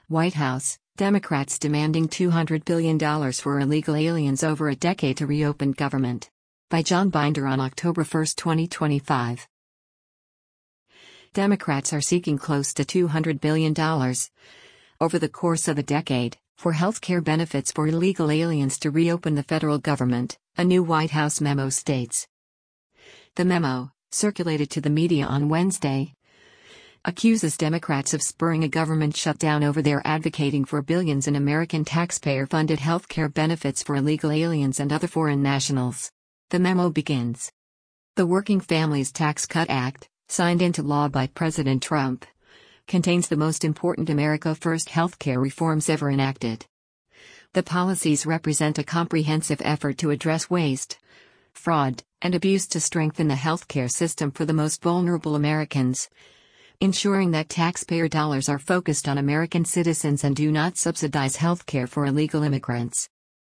White House, Democrats demanding $200 billion for illegal aliens over a decade to reopen government. By John Binder on October 1, 2025. Democrats are seeking close to $200 billion over the course of a decade for health care benefits for illegal aliens to reopen the federal government, a new White House memo states. The memo, circulated to the media on Wednesday, accuses Democrats of spurring a government shutdown over their advocating for billions in American taxpayer-funded health care benefits for illegal aliens and other foreign nationals. The memo begins. The Working Families Tax Cut Act, signed into law by President Trump, contains the most important America First health care reforms ever enacted. The policies represent a comprehensive effort to address waste, fraud, and abuse to strengthen the healthcare system for the most vulnerable Americans, ensuring that taxpayer dollars are focused on American citizens and do not subsidize healthcare for illegal immigrants.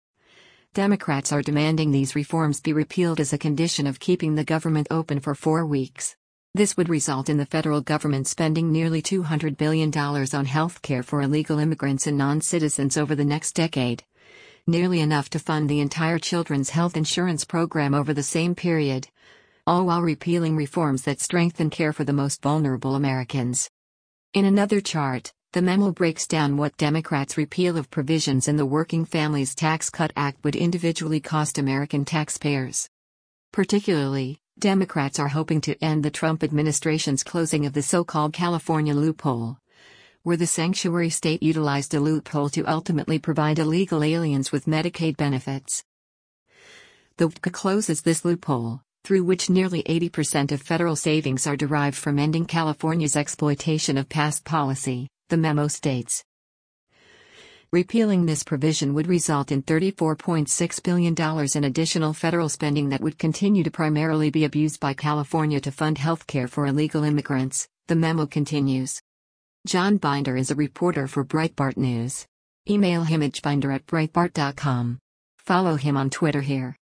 Democrats are demanding these reforms be repealed as a condition of keeping the government open for 4 weeks. This would result in the federal government spending nearly $200 billion on healthcare for illegal immigrants and non-citizens over the next decade, nearly enough to fund the entire children's health insurance program over the same period, all while repealing reforms that strengthen care for the most vulnerable Americans. In another chart, the memo breaks down what Democrats' repeal of provisions in the Working Families Tax Cut Act would individually cost American taxpayers. Particularly, Democrats are hoping to end the Trump administration's closing of the so-called California loophole, where the sanctuary state utilized a loophole to ultimately provide illegal aliens with Medicaid benefits. The WCA closes this loophole, through which nearly 80% of federal savings are derived from ending California's exploitation of past policy, the memo states. Repealing this provision would result in $34.6 billion in additional federal spending that would continue to primarily be abused by California to fund health care for illegal immigrants, the memo continues. John Binder is a reporter for Breitbart News. Email him at binder@breitbart.com. Follow him on Twitter here.